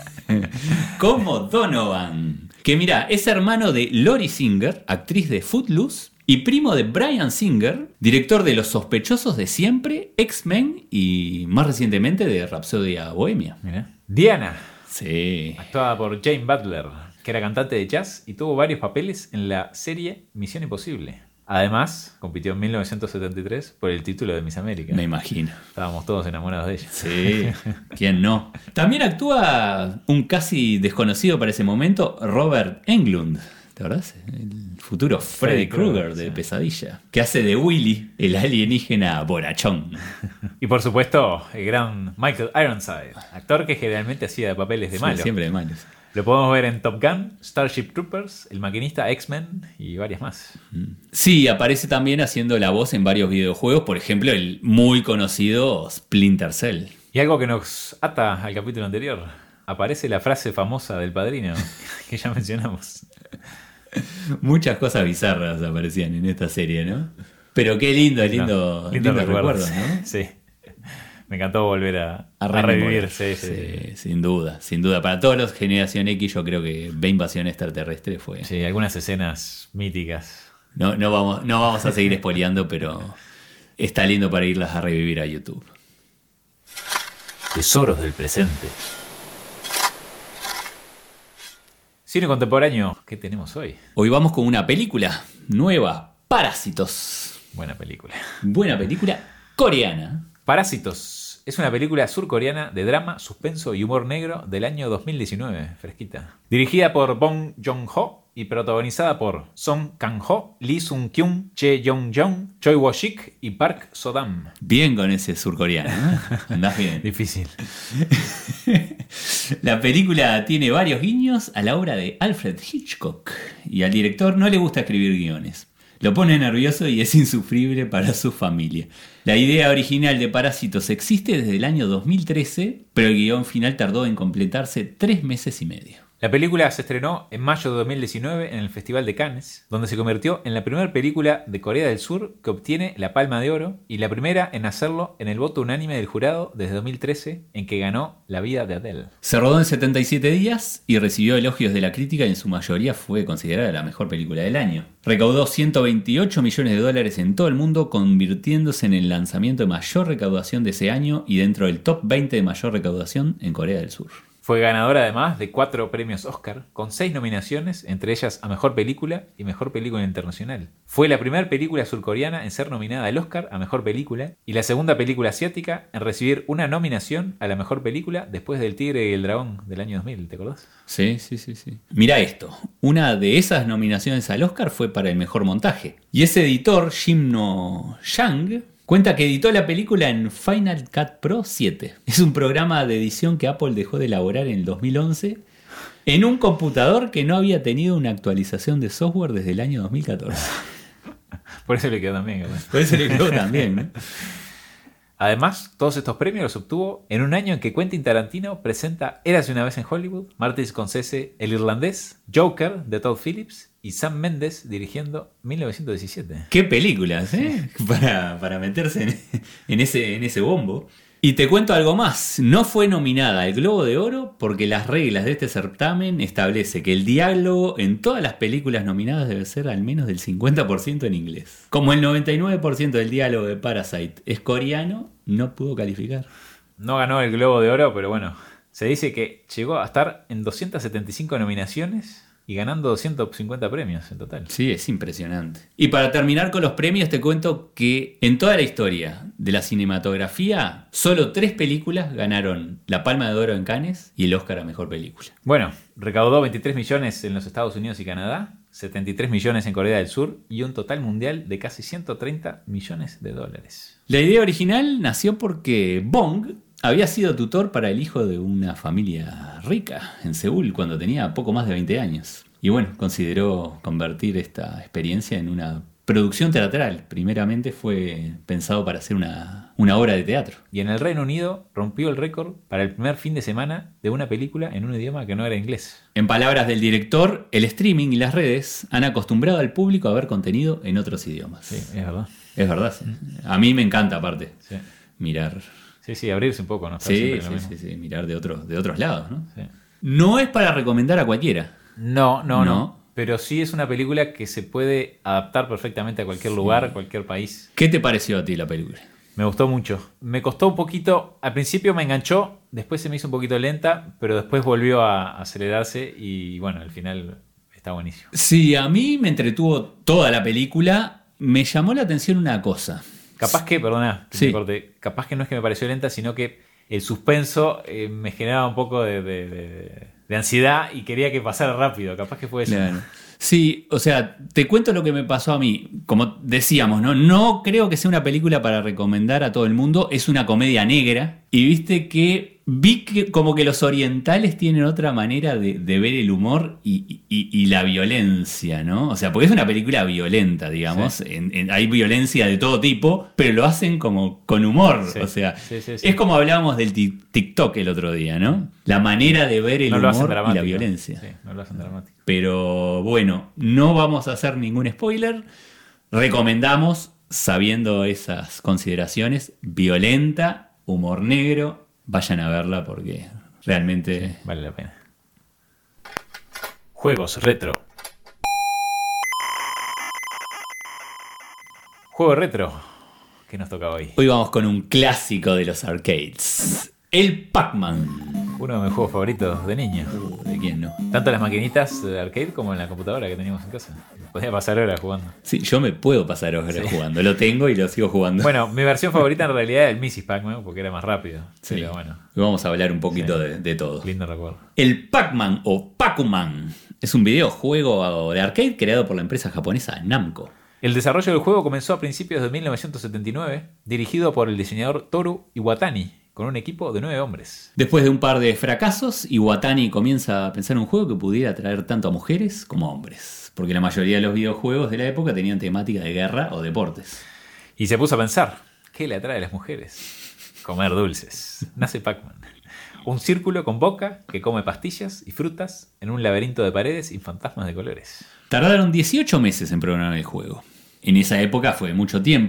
Como Donovan, que mira, es hermano de Lori Singer, actriz de Footloose, y primo de Bryan Singer, director de Los Sospechosos de Siempre, X-Men y más recientemente de Rapsodia Bohemia. Mirá. Diana, Sí. actuada por Jane Butler, que era cantante de jazz y tuvo varios papeles en la serie Misión Imposible. Además, compitió en mil novecientos setenta y tres por el título de Miss América. Me imagino. Estábamos todos enamorados de ella. Sí, ¿quién no? También actúa un casi desconocido para ese momento, Robert Englund. ¿Te acordás? El futuro Freddy Freddy Krueger, Krueger de sí. Pesadilla. Que hace de Willy, el alienígena borachón. Y por supuesto, el gran Michael Ironside, actor que generalmente hacía papeles de Sí, malo. siempre de malos. Lo podemos ver en Top Gun, Starship Troopers, El Maquinista, X-Men y varias más. Sí, aparece también haciendo la voz en varios videojuegos. Por ejemplo, el muy conocido Splinter Cell. Y algo que nos ata al capítulo anterior, aparece la frase famosa del Padrino que ya mencionamos. Muchas cosas bizarras aparecían en esta serie, ¿no? Pero qué lindo, lindo, No, lindo, lindo recuerdo, recuerdo, ¿no? Sí. Me encantó volver a, A a rememorar. revivir. Sí, sí, Sí, sí. sin duda, sin duda. Para todos los Generación X, yo creo que ve Invasión Extraterrestre fue. Sí, algunas escenas míticas. No, no, vamos, no vamos a seguir spoileando, pero está lindo para irlas a revivir a YouTube. Tesoros del presente. Cine contemporáneo, ¿qué tenemos hoy? Hoy vamos con una película nueva, Parásitos. Buena película. Buena película coreana. Parásitos es una película surcoreana de drama, suspenso y humor negro del año dos mil diecinueve, fresquita. Dirigida por Bong Joon-ho y protagonizada por Song Kang-ho, Lee Sung-kyun, Che Yong-jong, Choi Wo-shik y Park So-dam. Bien con ese surcoreano, ¿eh? Andás bien. Difícil. La película tiene varios guiños a la obra de Alfred Hitchcock y al director no le gusta escribir guiones. Lo pone nervioso y es insufrible para su familia. La idea original de Parásitos existe desde el año dos mil trece, pero el guión final tardó en completarse tres meses y medio. La película se estrenó en mayo de dos mil diecinueve en el Festival de Cannes, donde se convirtió en la primera película de Corea del Sur que obtiene la Palma de Oro y la primera en hacerlo en el voto unánime del jurado desde dos mil trece, en que ganó La vida de Adele. Se rodó en setenta y siete días y recibió elogios de la crítica y en su mayoría fue considerada la mejor película del año. Recaudó ciento veintiocho millones de dólares en todo el mundo, convirtiéndose en el lanzamiento de mayor recaudación de ese año y dentro del top veinte de mayor recaudación en Corea del Sur. Fue ganadora además de cuatro premios Oscar, con seis nominaciones, entre ellas a Mejor Película y Mejor Película Internacional. Fue la primera película surcoreana en ser nominada al Oscar a Mejor Película y la segunda película asiática en recibir una nominación a la Mejor Película después del Tigre y el Dragón del año dos mil, ¿te acordás? Sí, sí, sí, sí. Mira esto, una de esas nominaciones al Oscar fue para el Mejor Montaje. Y ese editor, Jim No Yang, cuenta que editó la película en Final Cut Pro siete. Es un programa de edición que Apple dejó de elaborar en el dos mil once en un computador que no había tenido una actualización de software desde el año dos mil catorce. Por eso le quedó también. ¿no? Por eso le quedó también, ¿no? Además, todos estos premios los obtuvo en un año en que Quentin Tarantino presenta Érase una vez en Hollywood, Martin Scorsese, El Irlandés, Joker de Todd Phillips y Sam Mendes dirigiendo mil novecientos diecisiete. Qué películas, ¿eh? Para, para meterse en, en, ese, en ese bombo. Y te cuento algo más, no fue nominada al Globo de Oro porque las reglas de este certamen establece que el diálogo en todas las películas nominadas debe ser al menos del cincuenta por ciento en inglés. Como el noventa y nueve por ciento del diálogo de Parasite es coreano, no pudo calificar. No ganó el Globo de Oro, pero bueno, se dice que llegó a estar en doscientas setenta y cinco nominaciones y ganando doscientos cincuenta premios en total. Sí, es impresionante. Y para terminar con los premios, te cuento que en toda la historia de la cinematografía, solo tres películas ganaron la Palma de Oro en Cannes y el Oscar a Mejor Película. Bueno, recaudó veintitrés millones en los Estados Unidos y Canadá, setenta y tres millones en Corea del Sur y un total mundial de casi ciento treinta millones de dólares. La idea original nació porque Bong había sido tutor para el hijo de una familia rica en Seúl cuando tenía poco más de veinte años. Y bueno, consideró convertir esta experiencia en una producción teatral. Primeramente fue pensado para hacer una, una obra de teatro. Y en el Reino Unido rompió el récord para el primer fin de semana de una película en un idioma que no era inglés. En palabras del director, el streaming y las redes han acostumbrado al público a ver contenido en otros idiomas. Sí, es verdad. Es verdad, sí. A mí me encanta aparte Sí. mirar... Sí, sí, abrirse un poco, ¿no? Estar Sí, siempre sí, lo mismo. sí, sí, mirar de otros, de otros lados, ¿no? Sí. No es para recomendar a cualquiera. No, no, no, No. Pero sí es una película que se puede adaptar perfectamente a cualquier Sí. lugar, a cualquier país. ¿Qué te pareció a ti la película? Me gustó mucho. Me costó un poquito, al principio me enganchó, después se me hizo un poquito lenta, pero después volvió a acelerarse y bueno, al final está buenísimo. Sí, a mí me entretuvo toda la película. Me llamó la atención una cosa. Capaz que, perdona, que Sí. me corté, capaz que no es que me pareció lenta, sino que el suspenso eh, me generaba un poco de, de, de, de ansiedad y quería que pasara rápido. Capaz que fue eso. Claro. Sí, o sea, te cuento lo que me pasó a mí. Como decíamos, ¿no? No creo que sea una película para recomendar a todo el mundo. Es una comedia negra. Y viste que vi que como que los orientales tienen otra manera de, de ver el humor y, y, y la violencia, ¿no? O sea, porque es una película violenta, digamos. Sí. En, en, hay violencia de todo tipo, pero lo hacen como con humor. Sí. O sea, Sí, sí, sí. es como hablábamos del ti- TikTok el otro día, ¿no? La manera de ver el No lo hacen humor y dramático. la violencia. Sí, no lo hacen dramático. Pero bueno, no vamos a hacer ningún spoiler. Recomendamos, sabiendo esas consideraciones, violenta, humor negro. Vayan a verla porque realmente... Sí, vale la pena. Juegos retro. Juego retro. ¿Qué nos toca hoy? Hoy vamos con un clásico de los arcades. El Pac-Man. Uno de mis juegos favoritos de niño. ¿De quién no? Tanto en las maquinitas de arcade como en la computadora que teníamos en casa. Podía pasar horas jugando. Sí, yo me puedo pasar horas Sí. jugando. Lo tengo y lo sigo jugando. Bueno, mi versión favorita en realidad es el missus Pac-Man porque era más rápido. Sí. Pero bueno, Hoy vamos a hablar un poquito Sí. de, de todo. lindo recuerdo. El Pac-Man o Pac-Man es un videojuego de arcade creado por la empresa japonesa Namco. El desarrollo del juego comenzó a principios de mil novecientos setenta y nueve, dirigido por el diseñador Toru Iwatani, con un equipo de nueve hombres. Después de un par de fracasos, Iwatani comienza a pensar en un juego que pudiera atraer tanto a mujeres como a hombres, porque la mayoría de los videojuegos de la época tenían temática de guerra o deportes. Y se puso a pensar, ¿qué le atrae a las mujeres? Comer dulces. Nace Pac-Man. Un círculo con boca que come pastillas y frutas en un laberinto de paredes y fantasmas de colores. Tardaron dieciocho meses en programar el juego. En esa época fue mucho tiempo,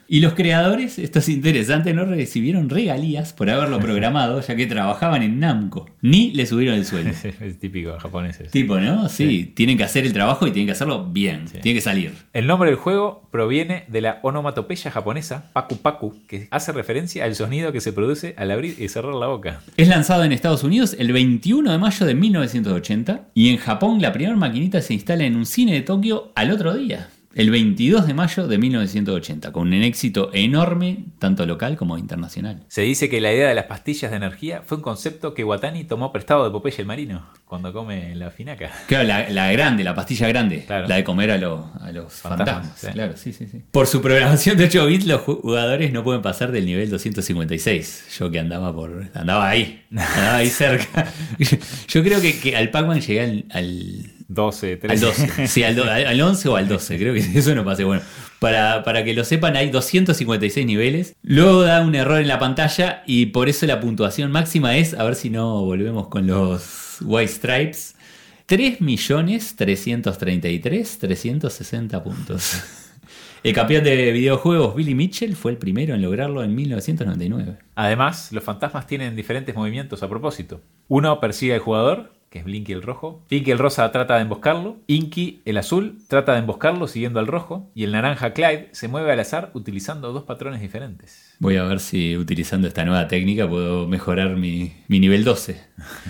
Y los creadores, esto es interesante, no recibieron regalías por haberlo programado, ya que trabajaban en Namco. Ni le subieron el sueldo. Es típico japonés. Tipo, ¿no? Sí, sí, tienen que hacer el trabajo y tienen que hacerlo bien. Sí. Tiene que salir. El nombre del juego proviene de la onomatopeya japonesa Paku Paku, que hace referencia al sonido que se produce al abrir y cerrar la boca. Es lanzado en Estados Unidos el veintiuno de mayo de mil novecientos ochenta y en Japón la primera maquinita se instala en un cine de Tokio al otro día. El veintidós de mayo de mil novecientos ochenta, con un éxito enorme, tanto local como internacional. Se dice que la idea de las pastillas de energía fue un concepto que Watani tomó prestado de Popeye el Marino, cuando come la finaca. Claro, la, la grande, la pastilla grande, claro. La de comer a, lo, a los fantasmas. fantasmas sí. Claro, sí, sí, sí. Por su programación de ocho bits, los jugadores no pueden pasar del nivel doscientos cincuenta y seis. Yo que andaba por andaba ahí, andaba ahí cerca. Yo creo que, que al Pac-Man llegué al... al doce, trece. Al doce, sí, al, do, al once o al doce, creo que eso no pasé. Bueno, para, para que lo sepan, hay doscientos cincuenta y seis niveles. Luego da un error en la pantalla y por eso la puntuación máxima es, a ver si no volvemos con los White Stripes, tres millones trescientos treinta y tres mil trescientos sesenta puntos. El campeón de videojuegos Billy Mitchell fue el primero en lograrlo en mil novecientos noventa y nueve. Además, los fantasmas tienen diferentes movimientos a propósito. Uno persigue al jugador, que es Blinky el rojo. Pinky el rosa trata de emboscarlo. Inky el azul trata de emboscarlo siguiendo al rojo. Y el naranja Clyde se mueve al azar utilizando dos patrones diferentes. Voy a ver si utilizando esta nueva técnica puedo mejorar mi, mi nivel doce.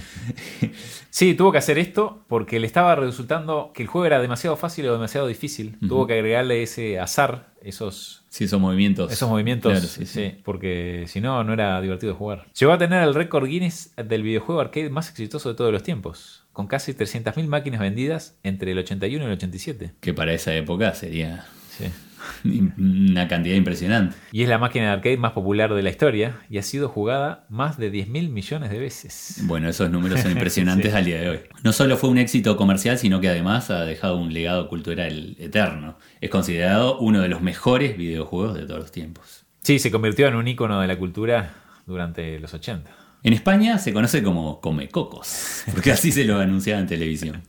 Sí, tuvo que hacer esto porque le estaba resultando que el juego era demasiado fácil o demasiado difícil. Uh-huh. Tuvo que agregarle ese azar, esos, sí, esos movimientos. Esos movimientos, claro, sí, sí. Sí, porque si no, no era divertido jugar. Llegó a tener el récord Guinness del videojuego arcade más exitoso de todos los tiempos, con casi trescientas mil máquinas vendidas entre el ochenta y uno y el ochenta y siete. Que para esa época sería... Sí. Una cantidad impresionante. Y es la máquina de arcade más popular de la historia y ha sido jugada más de diez mil millones de veces. Bueno, esos números son impresionantes sí. Al día de hoy. No solo fue un éxito comercial, sino que además ha dejado un legado cultural eterno. Es considerado uno de los mejores videojuegos de todos los tiempos. Sí, se convirtió en un ícono de la cultura durante los ochenta. En España se conoce como Comecocos, porque así se lo anunciaba en televisión.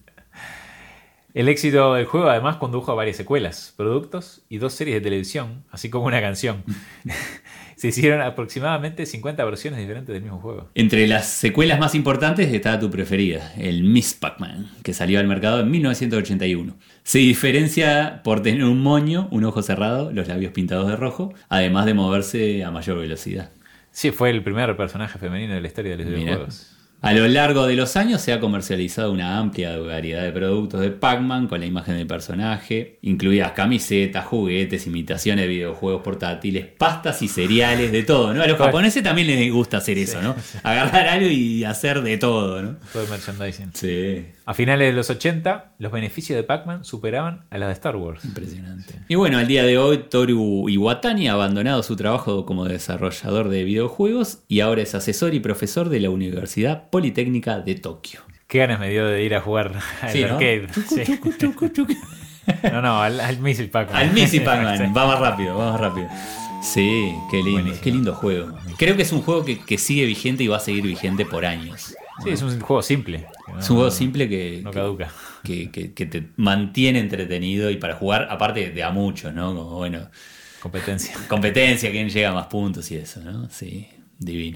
El éxito del juego además condujo a varias secuelas, productos y dos series de televisión, así como una canción. Se hicieron aproximadamente cincuenta versiones diferentes del mismo juego. Entre las secuelas más importantes está tu preferida, el Miss Pac-Man, que salió al mercado en mil novecientos ochenta y uno. Se diferencia por tener un moño, un ojo cerrado, los labios pintados de rojo, además de moverse a mayor velocidad. Sí, fue el primer personaje femenino de la historia de los videojuegos. A lo largo de los años se ha comercializado una amplia variedad de productos de Pac-Man con la imagen del personaje, incluidas camisetas, juguetes, imitaciones de videojuegos portátiles, pastas y cereales, de todo, ¿no? A los japoneses también les gusta hacer eso, sí, ¿no? Sí. Agarrar algo y hacer de todo, ¿no? Todo el merchandising. Sí. A finales de los ochenta, los beneficios de Pac-Man superaban a los de Star Wars. Impresionante. Y bueno, al día de hoy, Toru Iwatani ha abandonado su trabajo como desarrollador de videojuegos y ahora es asesor y profesor de la Universidad Politécnica de Tokio. Qué ganas me dio de ir a jugar al sí, ¿no? arcade. Sí. Chucu, chucu, chucu. No, no, al, al Missy Pac-Man. Al Missy Pac-Man. Sí. Va más rápido, va más rápido. Sí, qué lindo, buenísimo. Qué lindo juego. Creo que es un juego que, que sigue vigente y va a seguir vigente por años. Sí, es un juego simple. No, es un juego simple que, no caduca. Que, que, que te mantiene entretenido y para jugar, aparte de a muchos, ¿no? Como, bueno, competencia. Competencia, quién llega a más puntos y eso, ¿no? Sí, divino.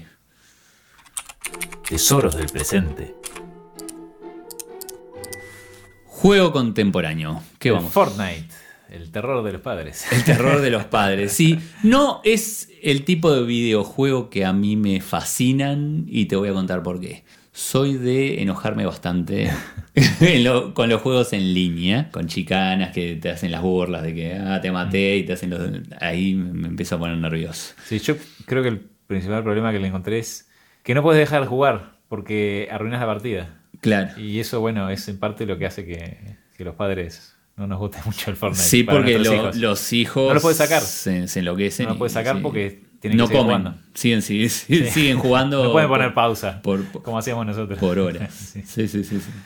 Tesoros del presente. Juego contemporáneo. ¿Qué el vamos? Fortnite. El terror de los padres. El terror de los padres, sí. No es el tipo de videojuego que a mí me fascinan y te voy a contar por qué. Soy de enojarme bastante en lo, con los juegos en línea, con chicanas que te hacen las burlas de que ah, te maté y te hacen los... Ahí me empiezo a poner nervioso. Sí, yo creo que el principal problema que le encontré es que no puedes dejar de jugar porque arruinas la partida. Claro. Y eso, bueno, es en parte lo que hace que, que los padres... no nos gusta mucho el Fortnite. Sí, porque lo, hijos. los hijos no los puedes sacar. Se, se enloquecen. No los puedes sacar y, porque tienen no que seguir comen. jugando. Siguen, siguen, sí. siguen jugando. No pueden poner pausa, por, como hacíamos nosotros. Por horas. sí. Sí, sí, sí, sí.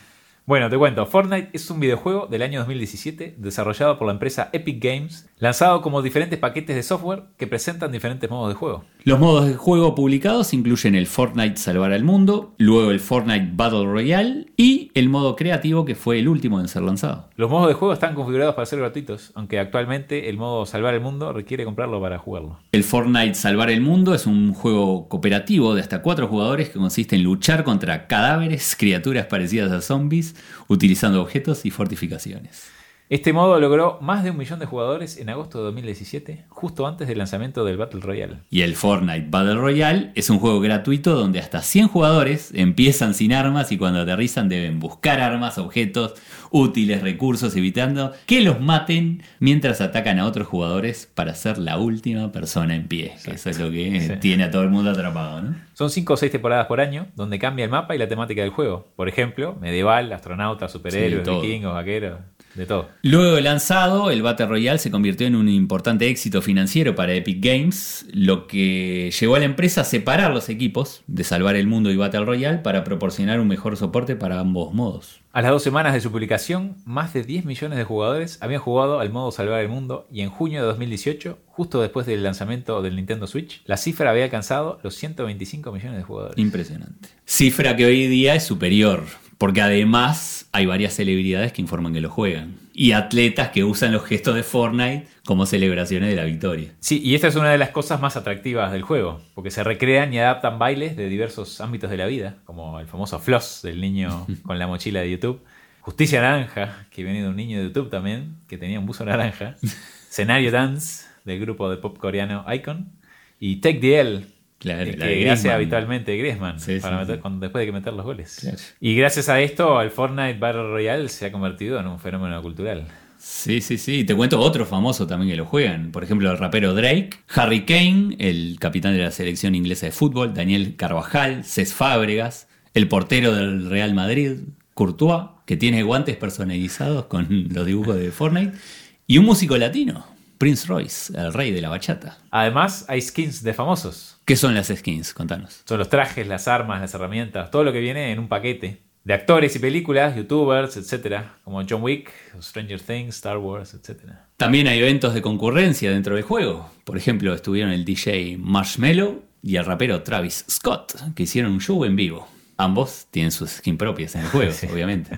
Bueno, te cuento, Fortnite es un videojuego del año dos mil diecisiete desarrollado por la empresa Epic Games, lanzado como diferentes paquetes de software que presentan diferentes modos de juego. Los modos de juego publicados incluyen el Fortnite Salvar al Mundo, luego el Fortnite Battle Royale y el modo creativo, que fue el último en ser lanzado. Los modos de juego están configurados para ser gratuitos, aunque actualmente el modo Salvar el Mundo requiere comprarlo para jugarlo. El Fortnite Salvar el Mundo es un juego cooperativo de hasta cuatro jugadores que consiste en luchar contra cadáveres, criaturas parecidas a zombies, utilizando objetos y fortificaciones. Este modo logró más de un millón de jugadores en agosto de dos mil diecisiete, justo antes del lanzamiento del Battle Royale. Y el Fortnite Battle Royale es un juego gratuito donde hasta cien jugadores empiezan sin armas y cuando aterrizan deben buscar armas, objetos, útiles, recursos, evitando que los maten mientras atacan a otros jugadores para ser la última persona en pie. Que eso es lo que sí. tiene a todo el mundo atrapado, ¿no? Son cinco o seis temporadas por año donde cambia el mapa y la temática del juego. Por ejemplo, medieval, astronautas, superhéroes, sí, vikingos, vaqueros... De todo. Luego de lanzado, el Battle Royale se convirtió en un importante éxito financiero para Epic Games, lo que llevó a la empresa a separar los equipos de Salvar el Mundo y Battle Royale para proporcionar un mejor soporte para ambos modos. A las dos semanas de su publicación, más de diez millones de jugadores habían jugado al modo Salvar el Mundo y en junio de dos mil dieciocho, justo después del lanzamiento del Nintendo Switch, la cifra había alcanzado los ciento veinticinco millones de jugadores. Impresionante. Cifra que hoy día es superior, porque además hay varias celebridades que informan que lo juegan. Y atletas que usan los gestos de Fortnite como celebraciones de la victoria. Sí, y esta es una de las cosas más atractivas del juego, porque se recrean y adaptan bailes de diversos ámbitos de la vida, como el famoso floss del niño con la mochila de YouTube, Justicia Naranja, que viene de un niño de YouTube también, que tenía un buzo naranja, Scenario Dance, del grupo de pop coreano Icon, y Take the L, Claro, el la que de hace habitualmente Griezmann sí, para sí, meter, sí. Cuando, después de que meter los goles. Claro. Y gracias a esto, el Fortnite Battle Royale se ha convertido en un fenómeno cultural. Sí, sí, sí. Te cuento otro famoso también que lo juegan. Por ejemplo, el rapero Drake, Harry Kane, el capitán de la selección inglesa de fútbol, Daniel Carvajal, Cés Fábregas, el portero del Real Madrid, Courtois, que tiene guantes personalizados con los dibujos de Fortnite, y un músico latino, Prince Royce, el rey de la bachata. Además, hay skins de famosos. ¿Qué son las skins? Contanos. Son los trajes, las armas, las herramientas, todo lo que viene en un paquete. De actores y películas, youtubers, etcétera, como John Wick, Stranger Things, Star Wars, etcétera. También hay eventos de concurrencia dentro del juego. Por ejemplo, estuvieron el D J Marshmello y el rapero Travis Scott, que hicieron un show en vivo. Ambos tienen sus skins propias en el juego, sí. Obviamente.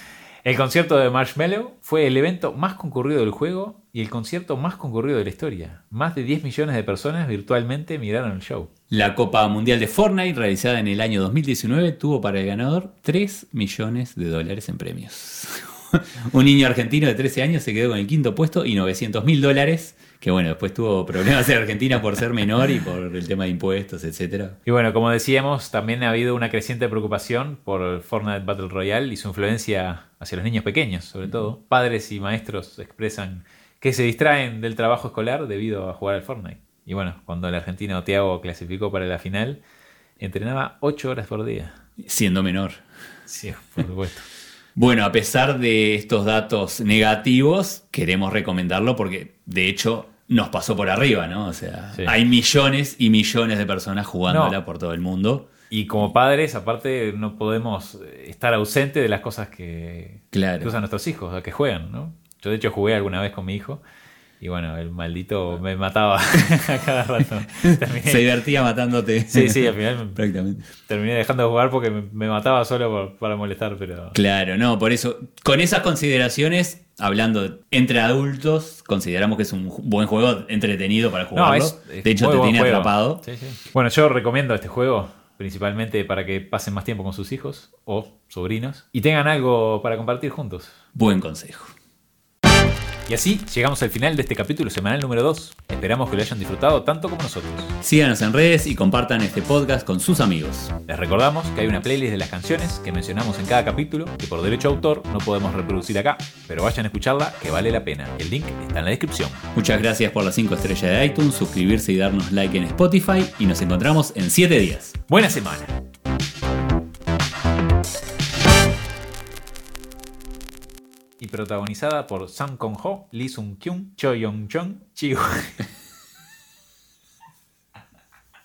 El concierto de Marshmello fue el evento más concurrido del juego y el concierto más concurrido de la historia. Más de diez millones de personas virtualmente miraron el show. La Copa Mundial de Fortnite, realizada en el año dos mil diecinueve, tuvo para el ganador tres millones de dólares en premios. Un niño argentino de trece años se quedó con el quinto puesto y novecientos mil dólares, que bueno, después tuvo problemas en Argentina por ser menor y por el tema de impuestos, etcétera. Y bueno, como decíamos, también ha habido una creciente preocupación por el Fortnite Battle Royale y su influencia hacia los niños pequeños, sobre todo. Padres y maestros expresan que se distraen del trabajo escolar debido a jugar al Fortnite. Y bueno, cuando el argentino Thiago clasificó para la final, entrenaba ocho horas por día. Siendo menor. Sí, por supuesto. Bueno, a pesar de estos datos negativos, queremos recomendarlo porque, de hecho, nos pasó por arriba, ¿no? O sea, sí. Hay millones y millones de personas jugándola no. por todo el mundo. Y como padres, aparte, no podemos estar ausentes de las cosas que, claro. que usan nuestros hijos, o que juegan, ¿no? Yo, de hecho, jugué alguna vez con mi hijo. Y bueno, el maldito me mataba a cada rato. Terminé... Se divertía matándote. Sí, sí, al final prácticamente. Terminé dejando de jugar porque me, me mataba solo por, para molestar, pero... Claro, no, por eso, con esas consideraciones, hablando entre adultos, consideramos que es un buen juego entretenido para jugarlo. No, es, es de hecho, te tiene juego. atrapado. Sí, sí. Bueno, yo recomiendo este juego principalmente para que pasen más tiempo con sus hijos o sobrinos y tengan algo para compartir juntos. Buen consejo. Y así llegamos al final de este capítulo semanal número dos. Esperamos que lo hayan disfrutado tanto como nosotros. Síganos en redes y compartan este podcast con sus amigos. Les recordamos que hay una playlist de las canciones que mencionamos en cada capítulo que por derecho de autor no podemos reproducir acá, pero vayan a escucharla que vale la pena. El link está en la descripción. Muchas gracias por las cinco estrellas de iTunes, suscribirse y darnos like en Spotify y nos encontramos en siete días. Buena semana. Y protagonizada por Sang Kong-ho, Lee Sung-kyun, Cho Yong-chon, Chi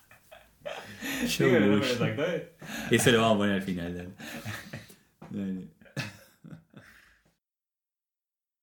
Eso lo vamos a poner al final. Dale. Dale.